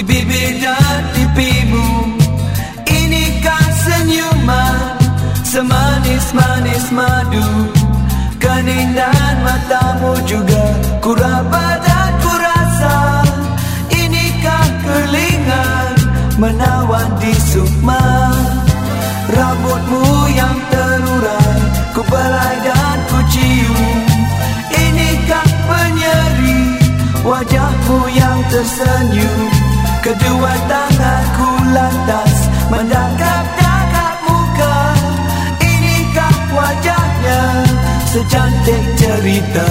di bibir dan pipimu. Inikah senyuman semanis-manis madu, kening dan matamu juga ku raba dan ku rasa. Inikah kelingan menawan di sukma, rambutmu yang terurai ku belai dan ku cium. Inikah penyeri wajahmu yang tersenyum, kedua tanganku lantas mendangkap-dangkap muka. Inikah wajahnya secantik cerita.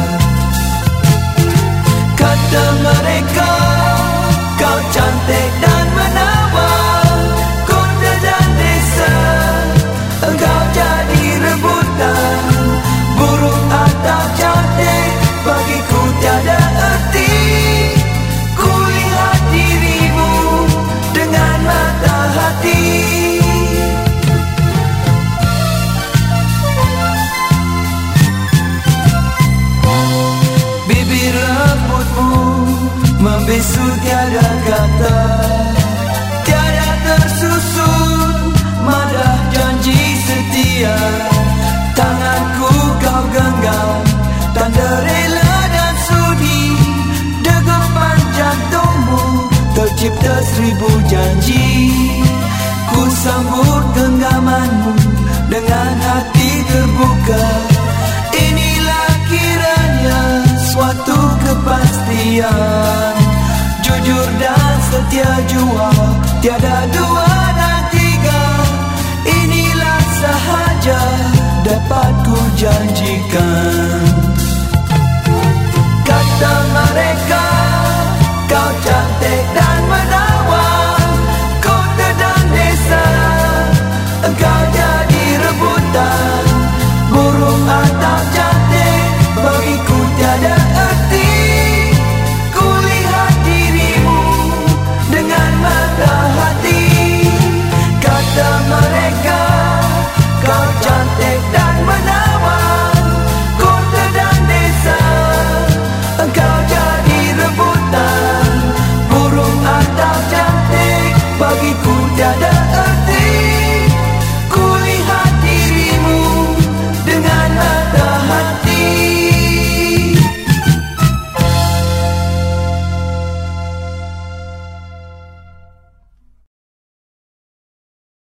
Kata mereka kau cantik dan menawan, kota dan desa engkau jadi rebutan. Buruk atau cantik bagiku tiada erti, ku lihat dirimu dengan mata hati. Bibir rambutmu membisu tiada kata, tiada tersusun madah janji setia. Tanganku kau genggam, tanda rela dan sudi. Degupan jantungmu tercipta 1000 janji. Ku sambut genggamanmu dengan hati terbuka. Inilah kiranya suatu kepastian, jujur dan setia jua, tiada dua.